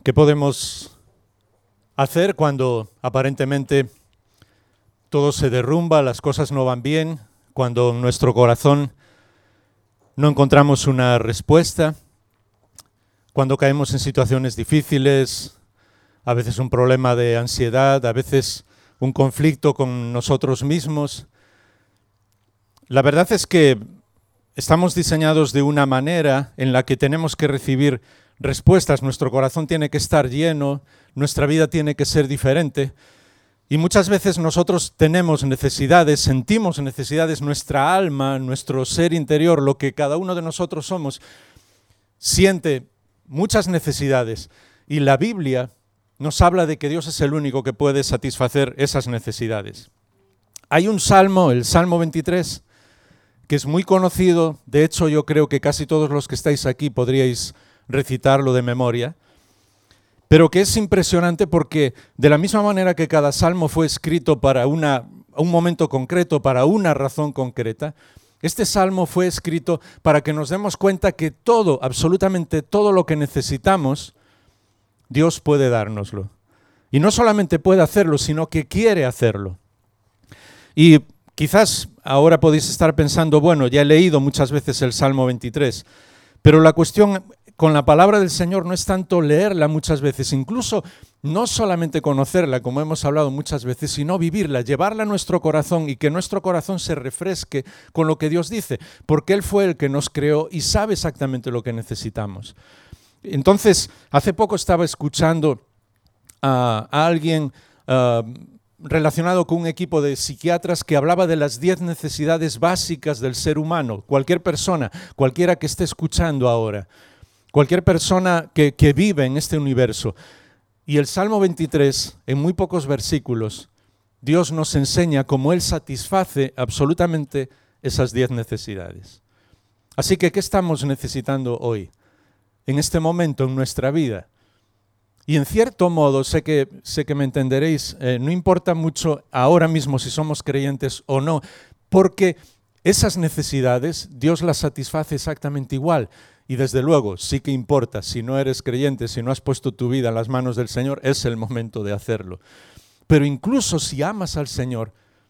¿Qué podemos hacer cuando aparentemente todo se derrumba, las cosas no van bien, cuando en nuestro corazón no encontramos una respuesta, cuando caemos en situaciones difíciles, a veces un problema de ansiedad, a veces un conflicto con nosotros mismos? La verdad es que estamos diseñados de una manera en la que tenemos que recibir respuestas, nuestro corazón tiene que estar lleno, nuestra vida tiene que ser diferente. Y muchas veces nosotros tenemos necesidades, sentimos necesidades, nuestra alma, nuestro ser interior, lo que cada uno de nosotros somos, siente muchas necesidades. Y la Biblia nos habla de que Dios es el único que puede satisfacer esas necesidades. Hay un salmo, el Salmo 23, que es muy conocido. De hecho, yo creo que casi todos los que estáis aquí podríais recitarlo de memoria, pero que es impresionante porque de la misma manera que cada salmo fue escrito para un momento concreto, para una razón concreta, este salmo fue escrito para que nos demos cuenta que todo, absolutamente todo lo que necesitamos, Dios puede dárnoslo. Y no solamente puede hacerlo, sino que quiere hacerlo. Y quizás ahora podéis estar pensando, bueno, ya he leído muchas veces el Salmo 23, pero la cuestión con la palabra del Señor no es tanto leerla muchas veces, incluso no solamente conocerla, como hemos hablado muchas veces, sino vivirla, llevarla a nuestro corazón y que nuestro corazón se refresque con lo que Dios dice, porque Él fue el que nos creó y sabe exactamente lo que necesitamos. Entonces, hace poco estaba escuchando a alguien relacionado con un equipo de psiquiatras que hablaba de las 10 necesidades básicas del ser humano. Cualquier persona, cualquiera que esté escuchando ahora, cualquier persona que vive en este universo. Y el Salmo 23, en muy pocos versículos, Dios nos enseña cómo Él satisface absolutamente esas 10 necesidades. Así que, ¿qué estamos necesitando hoy? En este momento, en nuestra vida. Y en cierto modo, sé que me entenderéis, no importa mucho ahora mismo si somos creyentes o no, porque esas necesidades Dios las satisface exactamente igual. Y desde luego, sí que importa, si no eres creyente, si no has puesto tu vida en las manos del Señor, es el momento de hacerlo. Pero incluso si amas al Señor,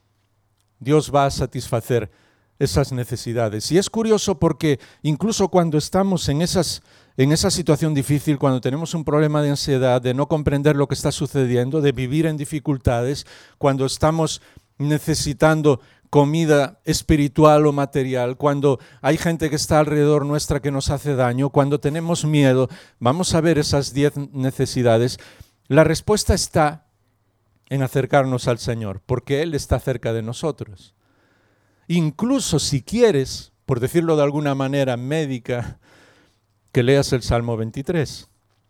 Dios va a satisfacer esas necesidades. Y es curioso porque incluso cuando estamos en esa situación difícil, cuando tenemos un problema de ansiedad, de no comprender lo que está sucediendo, de vivir en dificultades, cuando estamos necesitando comida espiritual o material, cuando hay gente que está alrededor nuestra que nos hace daño, cuando tenemos miedo, vamos a ver esas 10 necesidades. La respuesta está en acercarnos al Señor, porque Él está cerca de nosotros. Incluso si quieres, por decirlo de alguna manera médica, que leas el Salmo 23.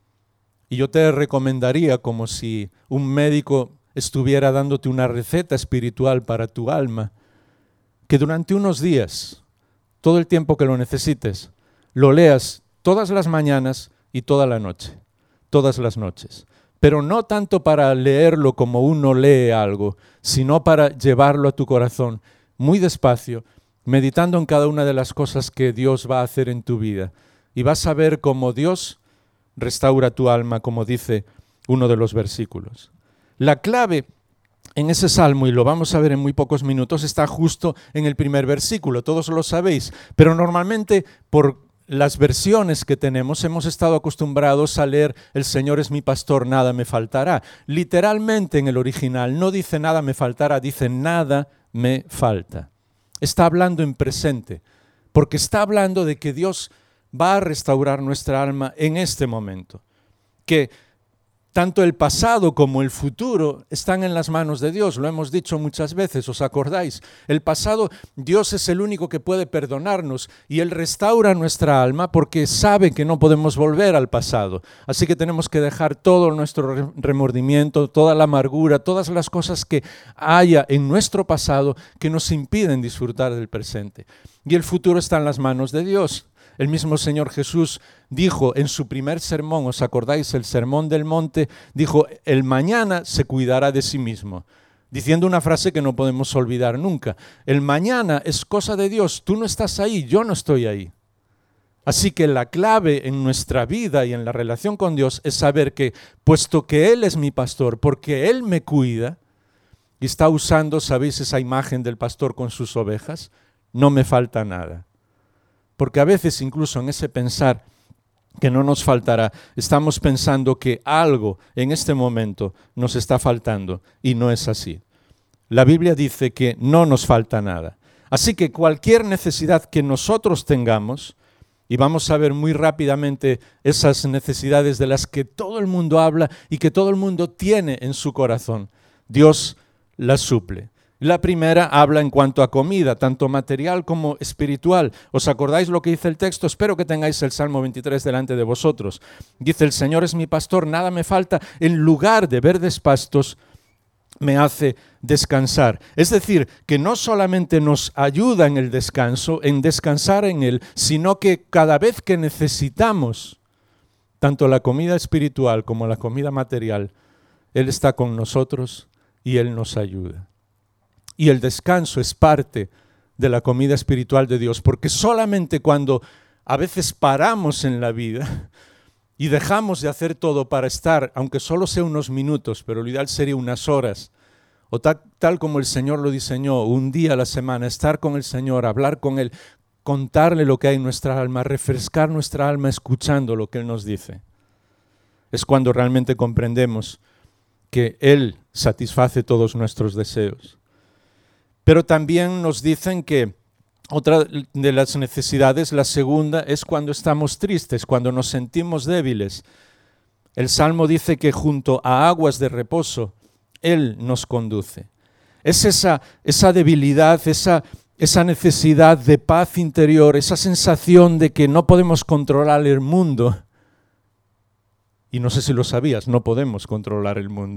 Y yo te recomendaría, como si un médico estuviera dándote una receta espiritual para tu alma, que durante unos días, todo el tiempo que lo necesites, lo leas todas las mañanas y toda la noche, todas las noches. Pero no tanto para leerlo como uno lee algo, sino para llevarlo a tu corazón muy despacio, meditando en cada una de las cosas que Dios va a hacer en tu vida. Y vas a ver cómo Dios restaura tu alma, como dice uno de los versículos. La clave en ese salmo, y lo vamos a ver en muy pocos minutos, está justo en el primer versículo, todos lo sabéis, pero normalmente por las versiones que tenemos hemos estado acostumbrados a leer el Señor es mi pastor, nada me faltará. Literalmente en el original no dice nada me faltará, dice nada me falta. Está hablando en presente, porque está hablando de que Dios va a restaurar nuestra alma en este momento, que tanto el pasado como el futuro están en las manos de Dios, lo hemos dicho muchas veces, ¿os acordáis? El pasado, Dios es el único que puede perdonarnos y Él restaura nuestra alma porque sabe que no podemos volver al pasado. Así que tenemos que dejar todo nuestro remordimiento, toda la amargura, todas las cosas que haya en nuestro pasado que nos impiden disfrutar del presente. Y el futuro está en las manos de Dios. El mismo Señor Jesús dijo en su primer sermón, ¿os acordáis? El Sermón del Monte, dijo, el mañana se cuidará de sí mismo, diciendo una frase que no podemos olvidar nunca. El mañana es cosa de Dios, tú no estás ahí, yo no estoy ahí. Así que la clave en nuestra vida y en la relación con Dios es saber que, puesto que Él es mi pastor, porque Él me cuida, y está usando, ¿sabéis esa imagen del pastor con sus ovejas? No me falta nada. Porque a veces incluso en ese pensar que no nos faltará, estamos pensando que algo en este momento nos está faltando y no es así. La Biblia dice que no nos falta nada. Así que cualquier necesidad que nosotros tengamos, y vamos a ver muy rápidamente esas necesidades de las que todo el mundo habla y que todo el mundo tiene en su corazón, Dios las suple. La primera habla en cuanto a comida, tanto material como espiritual. ¿Os acordáis lo que dice el texto? Espero que tengáis el Salmo 23 delante de vosotros. Dice, el Señor es mi pastor, nada me falta, en lugar de verdes pastos me hace descansar. Es decir, que no solamente nos ayuda en el descanso, en descansar en Él, sino que cada vez que necesitamos tanto la comida espiritual como la comida material, Él está con nosotros y Él nos ayuda. Y el descanso es parte de la comida espiritual de Dios, porque solamente cuando a veces paramos en la vida y dejamos de hacer todo para estar, aunque solo sea unos minutos, pero lo ideal sería unas horas, o tal como el Señor lo diseñó, un día a la semana, estar con el Señor, hablar con Él, contarle lo que hay en nuestra alma, refrescar nuestra alma escuchando lo que Él nos dice. Es cuando realmente comprendemos que Él satisface todos nuestros deseos. Pero también nos dicen que otra de las necesidades, la segunda, es cuando estamos tristes, cuando nos sentimos débiles. El Salmo dice que junto a aguas de reposo, Él nos conduce. Es esa debilidad, esa necesidad de paz interior, esa sensación de que no podemos controlar el mundo. Y no sé si lo sabías, no podemos controlar el mundo.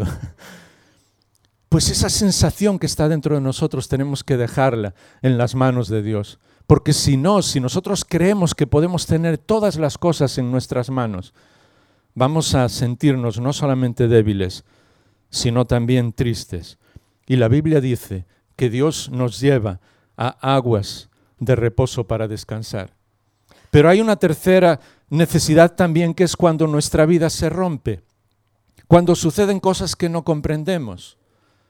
Pues esa sensación que está dentro de nosotros tenemos que dejarla en las manos de Dios. Porque si nosotros creemos que podemos tener todas las cosas en nuestras manos, vamos a sentirnos no solamente débiles, sino también tristes. Y la Biblia dice que Dios nos lleva a aguas de reposo para descansar. Pero hay una tercera necesidad también, que es cuando nuestra vida se rompe, cuando suceden cosas que no comprendemos.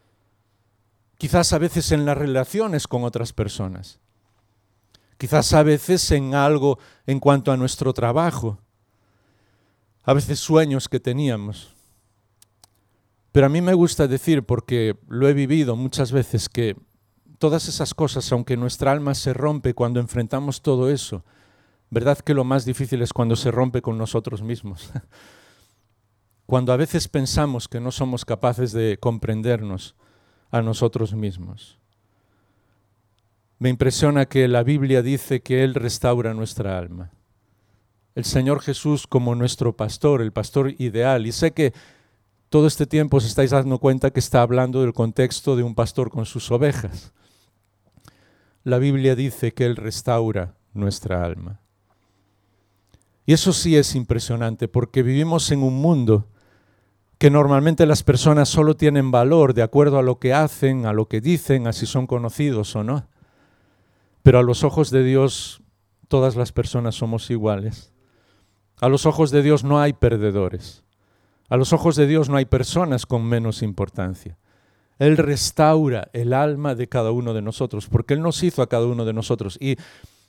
Quizás a veces en las relaciones con otras personas. Quizás a veces en algo en cuanto a nuestro trabajo. A veces sueños que teníamos. Pero a mí me gusta decir, porque lo he vivido muchas veces, que todas esas cosas, aunque nuestra alma se rompe cuando enfrentamos todo eso, ¿verdad que lo más difícil es cuando se rompe con nosotros mismos? Cuando a veces pensamos que no somos capaces de comprendernos a nosotros mismos. Me impresiona que la Biblia dice que Él restaura nuestra alma. El Señor Jesús como nuestro pastor, el pastor ideal. Y sé que todo este tiempo os estáis dando cuenta que está hablando del contexto de un pastor con sus ovejas. La Biblia dice que Él restaura nuestra alma. Y eso sí es impresionante, porque vivimos en un mundo que normalmente las personas solo tienen valor de acuerdo a lo que hacen, a lo que dicen, a si son conocidos o no. Pero a los ojos de Dios todas las personas somos iguales. A los ojos de Dios no hay perdedores. A los ojos de Dios no hay personas con menos importancia. Él restaura el alma de cada uno de nosotros, porque Él nos hizo a cada uno de nosotros. Y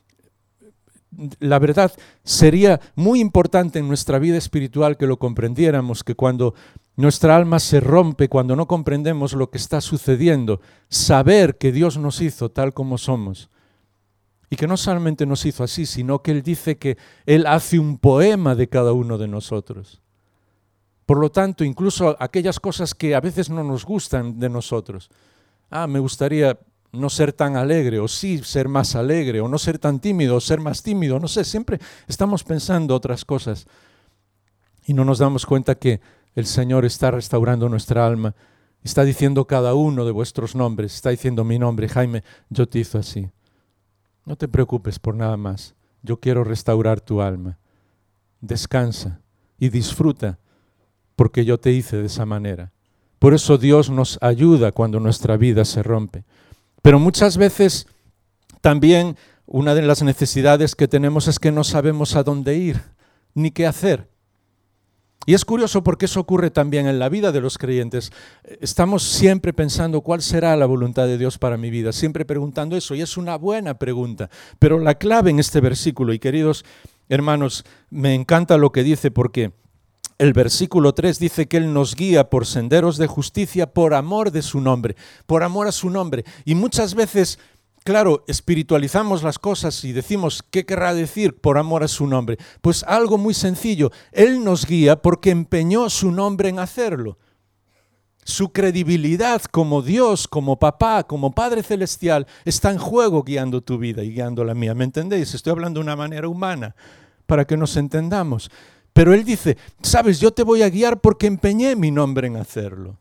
la verdad, sería muy importante en nuestra vida espiritual que lo comprendiéramos, que cuando nuestra alma se rompe, cuando no comprendemos lo que está sucediendo, saber que Dios nos hizo tal como somos. Y que no solamente nos hizo así, sino que Él dice que Él hace un poema de cada uno de nosotros. Por lo tanto, incluso aquellas cosas que a veces no nos gustan de nosotros. Me gustaría no ser tan alegre, o sí ser más alegre, o no ser tan tímido, o ser más tímido. No sé, siempre estamos pensando otras cosas. Y no nos damos cuenta que el Señor está restaurando nuestra alma. Está diciendo cada uno de vuestros nombres. Está diciendo mi nombre, Jaime, yo te hice así. No te preocupes por nada más. Yo quiero restaurar tu alma. Descansa y disfruta, porque yo te hice de esa manera. Por eso Dios nos ayuda cuando nuestra vida se rompe. Pero muchas veces también una de las necesidades que tenemos es que no sabemos a dónde ir, ni qué hacer. Y es curioso porque eso ocurre también en la vida de los creyentes. Estamos siempre pensando cuál será la voluntad de Dios para mi vida, siempre preguntando eso, y es una buena pregunta. Pero la clave en este versículo, y queridos hermanos, me encanta lo que dice porque el versículo 3 dice que Él nos guía por senderos de justicia por amor de su nombre, por amor a su nombre. Y muchas veces, claro, espiritualizamos las cosas y decimos, ¿qué querrá decir por amor a su nombre? Pues algo muy sencillo, Él nos guía porque empeñó su nombre en hacerlo. Su credibilidad como Dios, como papá, como Padre Celestial, está en juego guiando tu vida y guiando la mía. ¿Me entendéis? Estoy hablando de una manera humana para que nos entendamos. Pero Él dice, sabes, yo te voy a guiar porque empeñé mi nombre en hacerlo.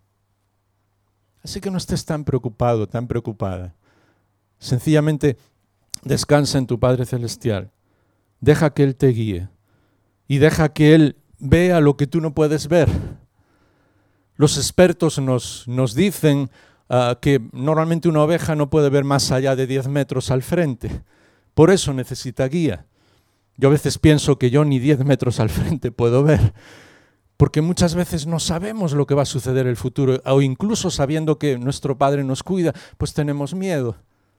Así que no estés tan preocupado, tan preocupada. Sencillamente descansa en tu Padre Celestial. Deja que Él te guíe y deja que Él vea lo que tú no puedes ver. Los expertos nos dicen que normalmente una oveja no puede ver más allá de 10 metros al frente. Por eso necesita guía. Yo a veces pienso que yo ni 10 metros al frente puedo ver, porque muchas veces no sabemos lo que va a suceder en el futuro, o incluso sabiendo que nuestro Padre nos cuida, pues tenemos miedo.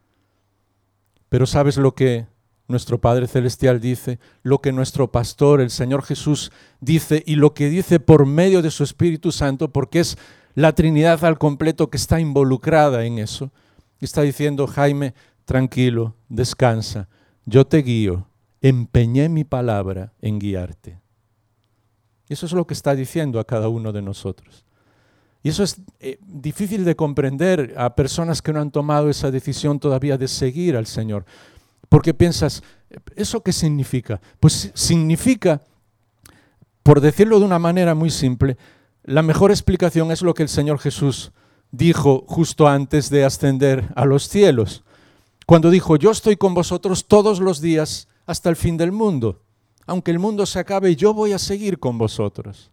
Pero ¿sabes lo que nuestro Padre Celestial dice? Lo que nuestro pastor, el Señor Jesús, dice, y lo que dice por medio de su Espíritu Santo, porque es la Trinidad al completo que está involucrada en eso. Está diciendo, Jaime, tranquilo, descansa, yo te guío. Empeñé mi palabra en guiarte. Y eso es lo que está diciendo a cada uno de nosotros. Y eso es difícil de comprender a personas que no han tomado esa decisión todavía de seguir al Señor. Porque piensas, ¿eso qué significa? Pues significa, por decirlo de una manera muy simple, la mejor explicación es lo que el Señor Jesús dijo justo antes de ascender a los cielos. Cuando dijo, yo estoy con vosotros todos los días hasta el fin del mundo. Aunque el mundo se acabe, yo voy a seguir con vosotros.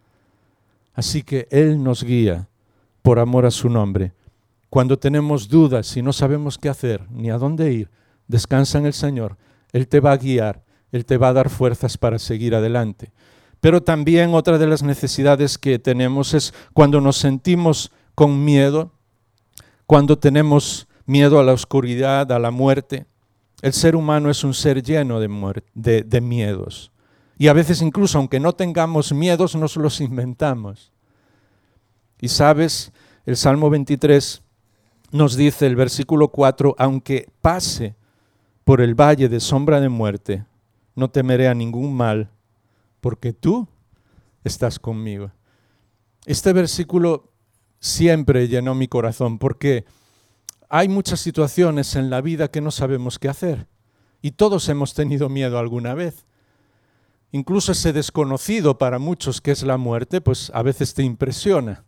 Así que Él nos guía por amor a su nombre. Cuando tenemos dudas y no sabemos qué hacer ni a dónde ir, descansa en el Señor. Él te va a guiar, Él te va a dar fuerzas para seguir adelante. Pero también otra de las necesidades que tenemos es cuando nos sentimos con miedo, cuando tenemos miedo a la oscuridad, a la muerte. El ser humano es un ser lleno de miedos. Y a veces incluso, aunque no tengamos miedos, nos los inventamos. Y sabes, el Salmo 23 nos dice, el versículo 4, aunque pase por el valle de sombra de muerte, no temeré a ningún mal, porque tú estás conmigo. Este versículo siempre llenó mi corazón, porque hay muchas situaciones en la vida que no sabemos qué hacer y todos hemos tenido miedo alguna vez. Incluso ese desconocido para muchos que es la muerte, pues a veces te impresiona.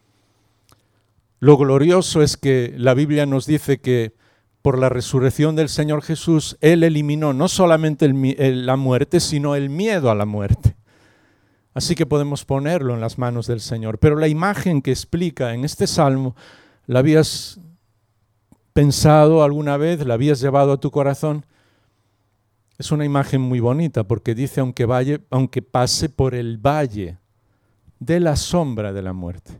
Lo glorioso es que la Biblia nos dice que por la resurrección del Señor Jesús, Él eliminó no solamente la muerte, sino el miedo a la muerte. Así que podemos ponerlo en las manos del Señor. Pero la imagen que explica en este salmo, ¿la habías pensado alguna vez? ¿La habías llevado a tu corazón? Es una imagen muy bonita porque dice, aunque pase por el valle de la sombra de la muerte.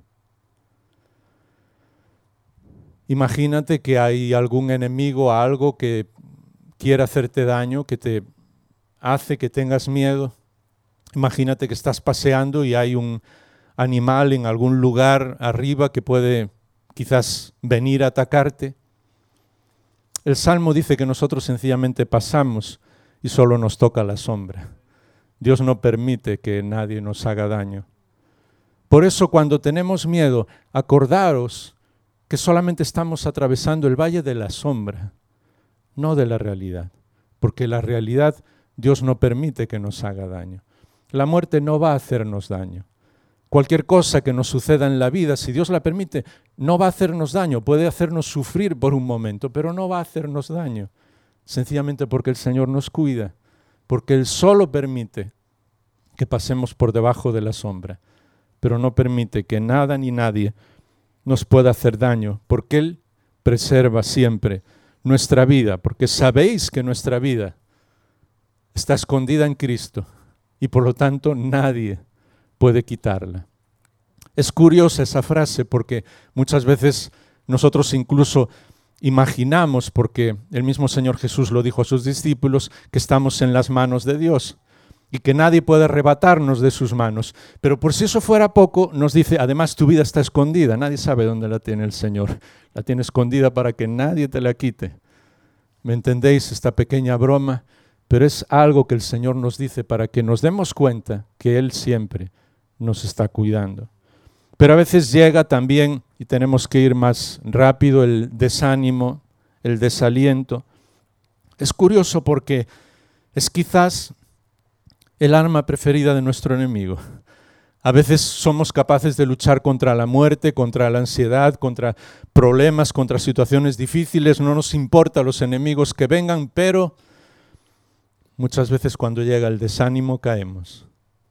Imagínate que hay algún enemigo, algo que quiere hacerte daño, que te hace que tengas miedo. Imagínate que estás paseando y hay un animal en algún lugar arriba que puede quizás venir a atacarte. El Salmo dice que nosotros sencillamente pasamos y solo nos toca la sombra. Dios no permite que nadie nos haga daño. Por eso cuando tenemos miedo, acordaros que solamente estamos atravesando el valle de la sombra, no de la realidad, porque la realidad Dios no permite que nos haga daño. La muerte no va a hacernos daño. Cualquier cosa que nos suceda en la vida, si Dios la permite, no va a hacernos daño. Puede hacernos sufrir por un momento, pero no va a hacernos daño. Sencillamente porque el Señor nos cuida, porque Él solo permite que pasemos por debajo de la sombra, pero no permite que nada ni nadie nos pueda hacer daño, porque Él preserva siempre nuestra vida, porque sabéis que nuestra vida está escondida en Cristo y por lo tanto nadie puede quitarla. Es curiosa esa frase porque muchas veces nosotros incluso imaginamos, porque el mismo Señor Jesús lo dijo a sus discípulos, que estamos en las manos de Dios y que nadie puede arrebatarnos de sus manos. Pero por si eso fuera poco, nos dice, además tu vida está escondida, nadie sabe dónde la tiene el Señor. La tiene escondida para que nadie te la quite. ¿Me entendéis esta pequeña broma? Pero es algo que el Señor nos dice para que nos demos cuenta que Él siempre nos está cuidando. Pero a veces llega también, y tenemos que ir más rápido, el desánimo, el desaliento. Es curioso porque es quizás el arma preferida de nuestro enemigo. A veces somos capaces de luchar contra la muerte, contra la ansiedad, contra problemas, contra situaciones difíciles. No nos importa los enemigos que vengan, pero muchas veces cuando llega el desánimo caemos.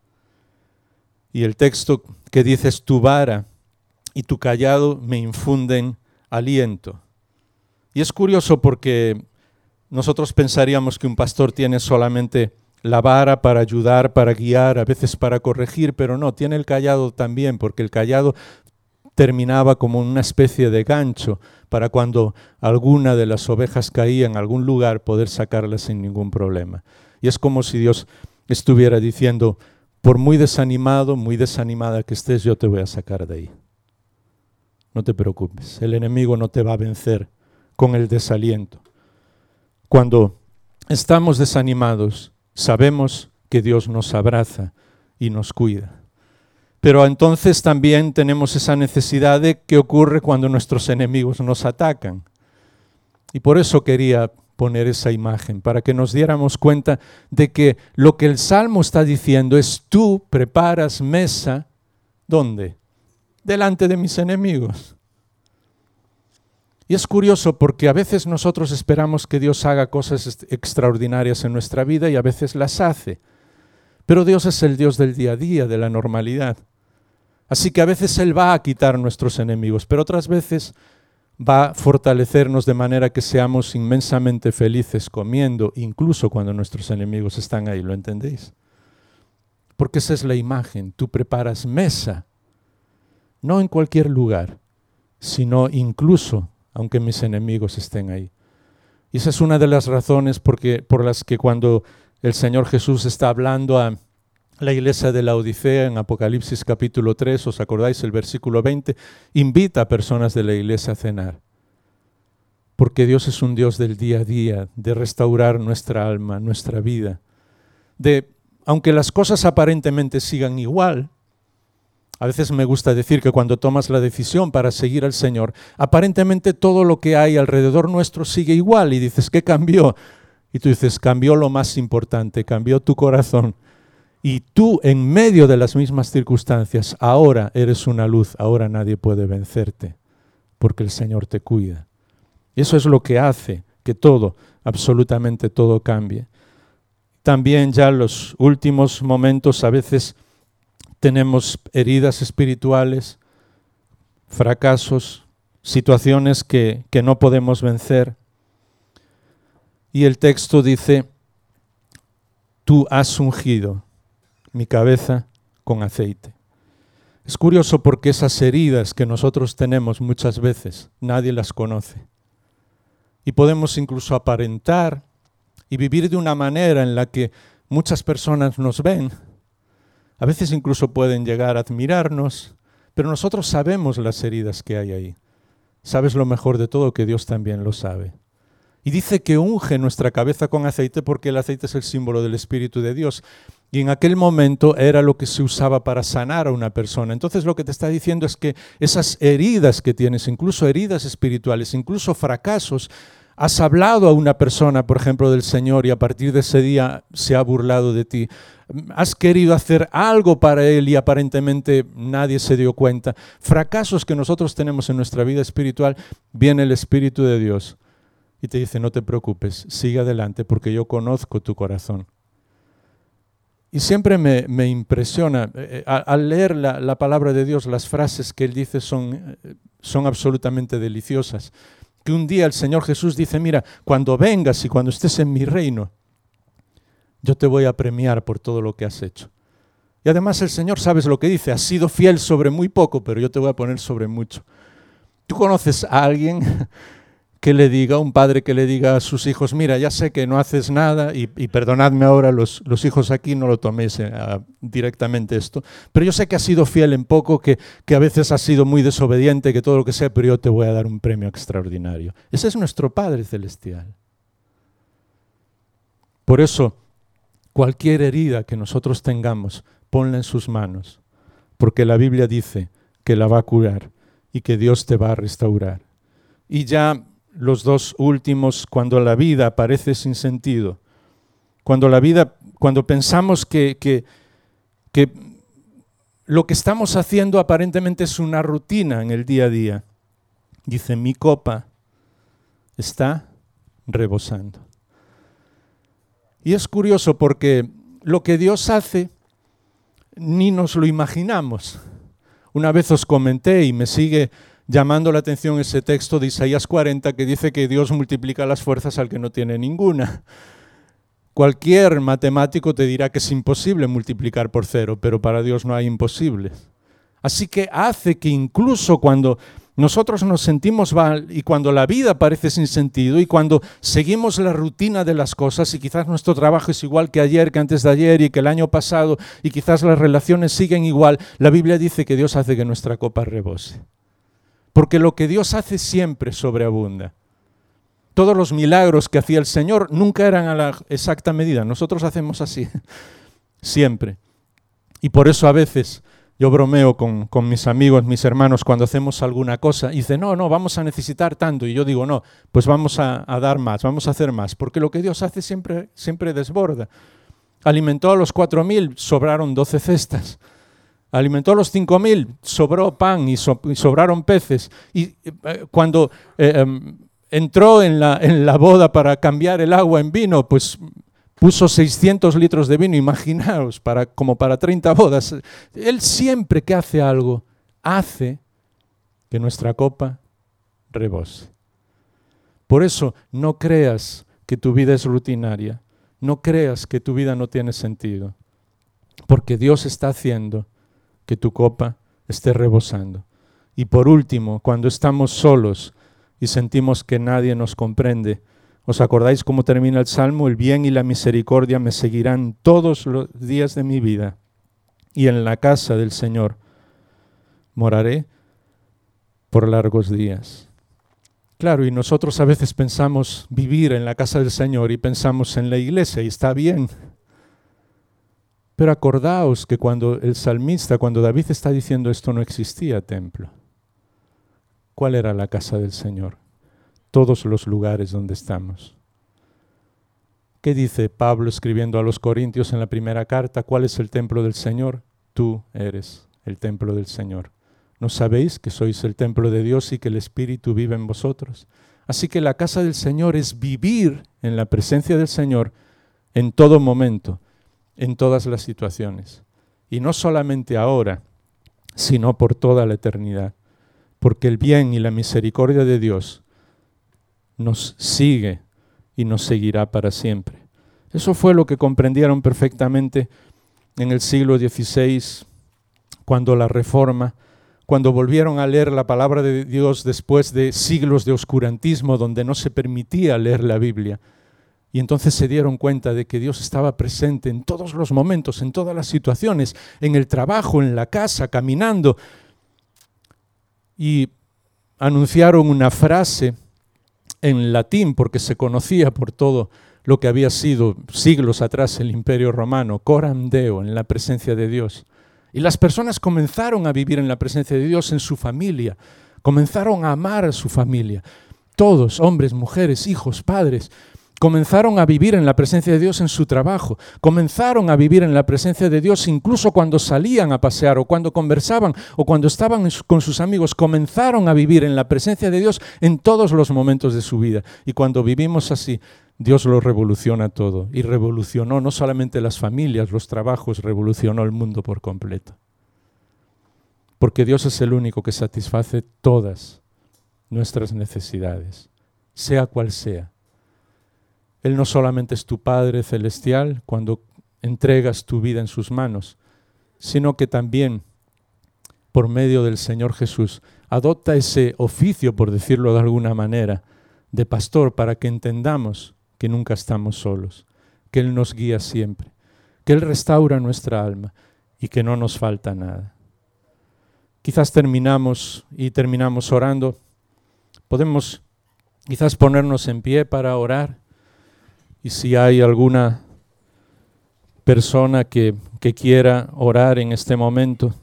Y el texto que dice es tu vara y tu cayado me infunden aliento. Y es curioso porque nosotros pensaríamos que un pastor tiene solamente la vara para ayudar, para guiar, a veces para corregir, pero no, tiene el cayado también, porque el cayado terminaba como una especie de gancho para cuando alguna de las ovejas caía en algún lugar poder sacarla sin ningún problema. Y es como si Dios estuviera diciendo, por muy desanimado, muy desanimada que estés, yo te voy a sacar de ahí. No te preocupes, el enemigo no te va a vencer con el desaliento. Cuando estamos desanimados, sabemos que Dios nos abraza y nos cuida. Pero entonces también tenemos esa necesidad de qué ocurre cuando nuestros enemigos nos atacan. Y por eso quería poner esa imagen, para que nos diéramos cuenta de que lo que el Salmo está diciendo es tú preparas mesa, ¿dónde? Delante de mis enemigos. Y es curioso porque a veces nosotros esperamos que Dios haga cosas extraordinarias en nuestra vida y a veces las hace. Pero Dios es el Dios del día a día, de la normalidad. Así que a veces Él va a quitar nuestros enemigos, pero otras veces va a fortalecernos de manera que seamos inmensamente felices comiendo, incluso cuando nuestros enemigos están ahí, ¿lo entendéis? Porque esa es la imagen, tú preparas mesa, no en cualquier lugar, sino incluso aunque mis enemigos estén ahí. Y esa es una de las razones por las que cuando el Señor Jesús está hablando a la iglesia de Laodicea en Apocalipsis capítulo 3, ¿os acordáis el versículo 20? Invita a personas de la iglesia a cenar. Porque Dios es un Dios del día a día, de restaurar nuestra alma, nuestra vida. Aunque las cosas aparentemente sigan igual, a veces me gusta decir que cuando tomas la decisión para seguir al Señor, aparentemente todo lo que hay alrededor nuestro sigue igual y dices, ¿qué cambió? Y tú dices, cambió lo más importante, cambió tu corazón. Y tú, en medio de las mismas circunstancias, ahora eres una luz, ahora nadie puede vencerte, porque el Señor te cuida. Eso es lo que hace que todo, absolutamente todo cambie. También ya en los últimos momentos a veces tenemos heridas espirituales, fracasos, situaciones que no podemos vencer. Y el texto dice, tú has ungido mi cabeza con aceite. Es curioso porque esas heridas que nosotros tenemos muchas veces, nadie las conoce. Y podemos incluso aparentar y vivir de una manera en la que muchas personas nos ven. A veces incluso pueden llegar a admirarnos, pero nosotros sabemos las heridas que hay ahí. ¿Sabes lo mejor de todo? Que Dios también lo sabe. Y dice que unge nuestra cabeza con aceite porque el aceite es el símbolo del Espíritu de Dios. Y en aquel momento era lo que se usaba para sanar a una persona. Entonces lo que te está diciendo es que esas heridas que tienes, incluso heridas espirituales, incluso fracasos, has hablado a una persona, por ejemplo, del Señor y a partir de ese día se ha burlado de ti. Has querido hacer algo para Él y aparentemente nadie se dio cuenta. Fracasos que nosotros tenemos en nuestra vida espiritual, viene el Espíritu de Dios y te dice, no te preocupes, sigue adelante porque yo conozco tu corazón. Y siempre me impresiona, al leer la palabra de Dios, las frases que Él dice son absolutamente deliciosas. Que un día el Señor Jesús dice, mira, cuando vengas y cuando estés en mi reino, yo te voy a premiar por todo lo que has hecho. Y además el Señor, ¿sabes lo que dice? Has sido fiel sobre muy poco, pero yo te voy a poner sobre mucho. ¿Tú conoces a alguien que le diga, un padre que le diga a sus hijos, mira, ya sé que no haces nada, y perdonadme ahora los hijos aquí, no lo toméis directamente esto, pero yo sé que has sido fiel en poco, que a veces has sido muy desobediente, que todo lo que sea, pero yo te voy a dar un premio extraordinario. Ese es nuestro Padre Celestial. Por eso, cualquier herida que nosotros tengamos, ponla en sus manos, porque la Biblia dice que la va a curar y que Dios te va a restaurar. Y ya los dos últimos, cuando la vida parece sin sentido, cuando pensamos que lo que estamos haciendo aparentemente es una rutina en el día a día, dice, mi copa está rebosando. Y es curioso porque lo que Dios hace ni nos lo imaginamos. Una vez os comenté y me sigue llamando la atención ese texto de Isaías 40 que dice que Dios multiplica las fuerzas al que no tiene ninguna. Cualquier matemático te dirá que es imposible multiplicar por 0, pero para Dios no hay imposibles. Así que hace que incluso cuando nosotros nos sentimos mal y cuando la vida parece sin sentido y cuando seguimos la rutina de las cosas y quizás nuestro trabajo es igual que ayer, que antes de ayer y que el año pasado y quizás las relaciones siguen igual, la Biblia dice que Dios hace que nuestra copa rebose. Porque lo que Dios hace siempre sobreabunda. Todos los milagros que hacía el Señor nunca eran a la exacta medida. Nosotros hacemos así, siempre. Y por eso a veces yo bromeo con mis amigos, mis hermanos, cuando hacemos alguna cosa, y dicen, no, vamos a necesitar tanto. Y yo digo, no, pues vamos a dar más, vamos a hacer más. Porque lo que Dios hace siempre desborda. Alimentó a los 4.000, sobraron 12 cestas. Alimentó a los 5.000, sobró pan y sobraron peces. Y cuando entró en la boda para cambiar el agua en vino, pues puso 600 litros de vino, imaginaos, como para 30 bodas. Él siempre que hace algo, hace que nuestra copa rebose. Por eso no creas que tu vida es rutinaria, no creas que tu vida no tiene sentido, porque Dios está haciendo que tu copa esté rebosando. Y por último, cuando estamos solos y sentimos que nadie nos comprende, ¿os acordáis cómo termina el Salmo? El bien y la misericordia me seguirán todos los días de mi vida, y en la casa del Señor moraré por largos días. Claro, y nosotros a veces pensamos vivir en la casa del Señor y pensamos en la iglesia, y está bien. Pero acordaos que cuando el salmista, cuando David está diciendo esto, no existía templo. ¿Cuál era la casa del Señor? Todos los lugares donde estamos. ¿Qué dice Pablo escribiendo a los Corintios en la primera carta? ¿Cuál es el templo del Señor? Tú eres el templo del Señor. ¿No sabéis que sois el templo de Dios y que el Espíritu vive en vosotros? Así que la casa del Señor es vivir en la presencia del Señor en todo momento, en todas las situaciones. Y no solamente ahora, sino por toda la eternidad. Porque el bien y la misericordia de Dios nos sigue y nos seguirá para siempre. Eso fue lo que comprendieron perfectamente en el siglo XVI, cuando la Reforma, cuando volvieron a leer la palabra de Dios después de siglos de oscurantismo donde no se permitía leer la Biblia. Y entonces se dieron cuenta de que Dios estaba presente en todos los momentos, en todas las situaciones, en el trabajo, en la casa, caminando. Y anunciaron una frase en latín, porque se conocía por todo lo que había sido siglos atrás el Imperio Romano, coram Deo, en la presencia de Dios. Y las personas comenzaron a vivir en la presencia de Dios en su familia, comenzaron a amar a su familia. Todos, hombres, mujeres, hijos, padres, comenzaron a vivir en la presencia de Dios en su trabajo, comenzaron a vivir en la presencia de Dios incluso cuando salían a pasear o cuando conversaban o cuando estaban con sus amigos, comenzaron a vivir en la presencia de Dios en todos los momentos de su vida. Y cuando vivimos así, Dios lo revoluciona todo y revolucionó no solamente las familias, los trabajos, revolucionó el mundo por completo. Porque Dios es el único que satisface todas nuestras necesidades. sea cual sea. Él no solamente es tu Padre celestial cuando entregas tu vida en sus manos, sino que también por medio del Señor Jesús adopta ese oficio, por decirlo de alguna manera, de pastor, para que entendamos que nunca estamos solos, que Él nos guía siempre, que Él restaura nuestra alma y que no nos falta nada. Quizás terminamos orando. Podemos quizás ponernos en pie para orar, y si hay alguna persona que quiera orar en este momento,